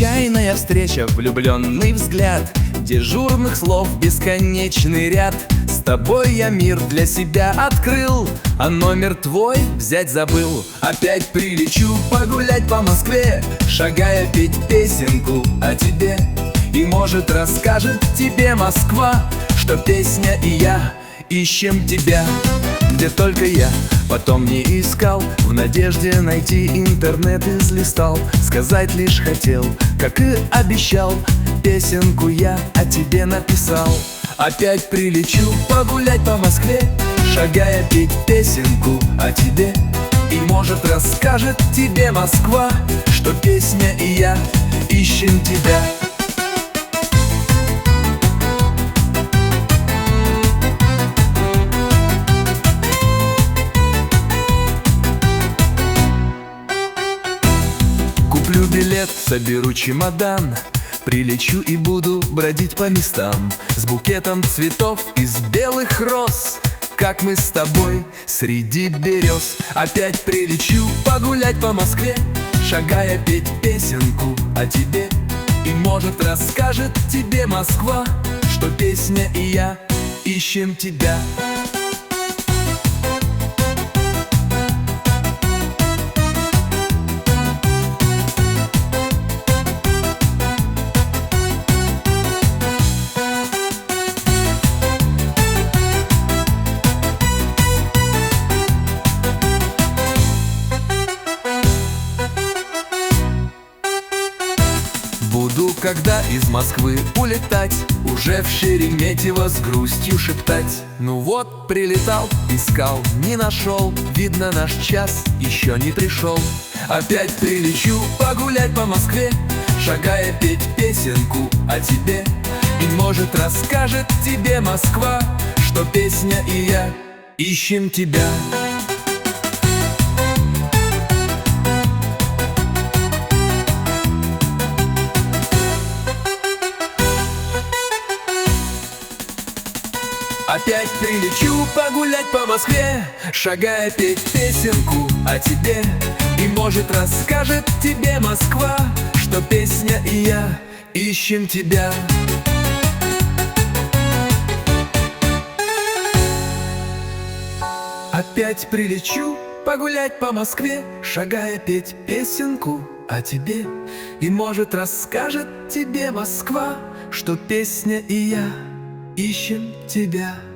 Случайная встреча, влюбленный взгляд, дежурных слов бесконечный ряд. С тобой я мир для себя открыл, а номер твой взять забыл. Опять прилечу погулять по Москве, шагая петь песенку о тебе. И может расскажет тебе Москва, что песня и я ищем тебя. Где только я потом не искал, в надежде найти интернет излистал. Сказать лишь хотел, как и обещал, песенку я о тебе написал. Опять прилечу погулять по Москве, шагая петь песенку о тебе. И может расскажет тебе Москва, что песня и я ищем тебя. Куплю билет, соберу чемодан, прилечу и буду бродить по местам с букетом цветов из белых роз, как мы с тобой среди берез. Опять прилечу погулять по Москве, шагая петь песенку о тебе. И может расскажет тебе Москва, что песня и я ищем тебя. Буду, когда из Москвы улетать, уже в Шереметьево с грустью шептать: ну вот, прилетал, искал, не нашел, видно, наш час еще не пришел. Опять прилечу погулять по Москве, шагая петь песенку о тебе. И может расскажет тебе Москва, что песня и я ищем тебя. Опять прилечу погулять по Москве, шагая петь песенку о тебе. И может расскажет тебе Москва, что песня и я ищем тебя. Опять прилечу погулять по Москве, шагая петь песенку о тебе. И может расскажет тебе Москва, что песня и я ищем тебя.